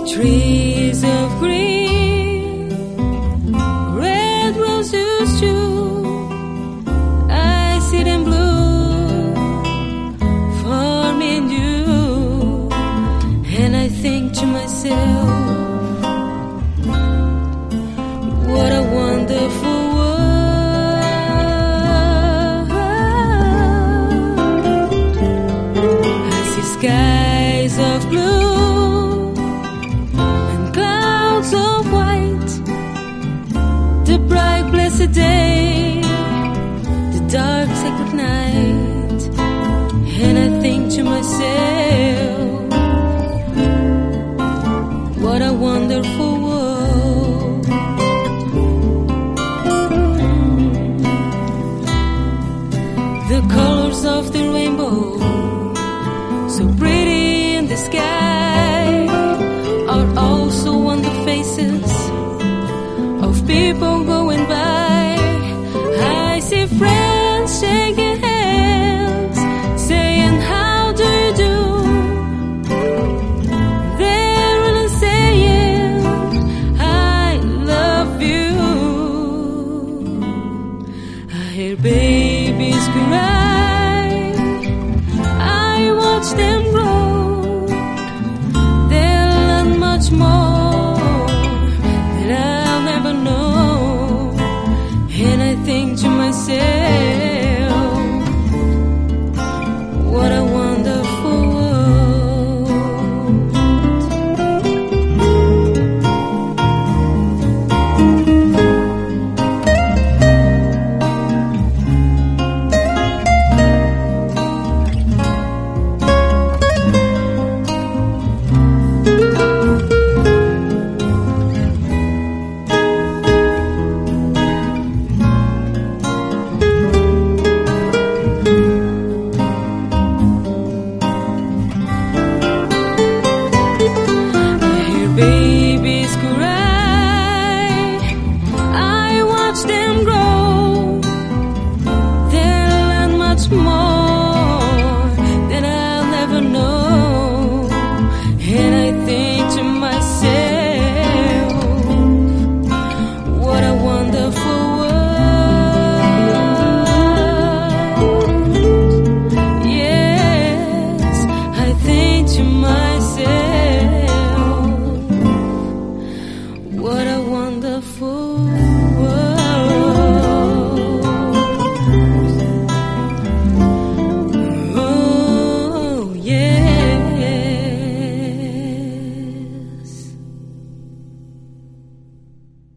Trees of green, red roses too, I see them blue for me and you. And I think to myself, what a wonderful world. I see skies of blue, of white, the bright blessed day, the dark sacred night. And I think to myself, what a wonderful world. The colors of the rainbow, so pretty in the sky, are also on the faces of people going by. I see friends shaking hands, saying, how do you do? They're really saying, I love you. I hear babies cry, I watch them grow. Much more that I'll never know. And I think to myself, what a wonderful world. Babies cry, I watch them grow. They'll learn much more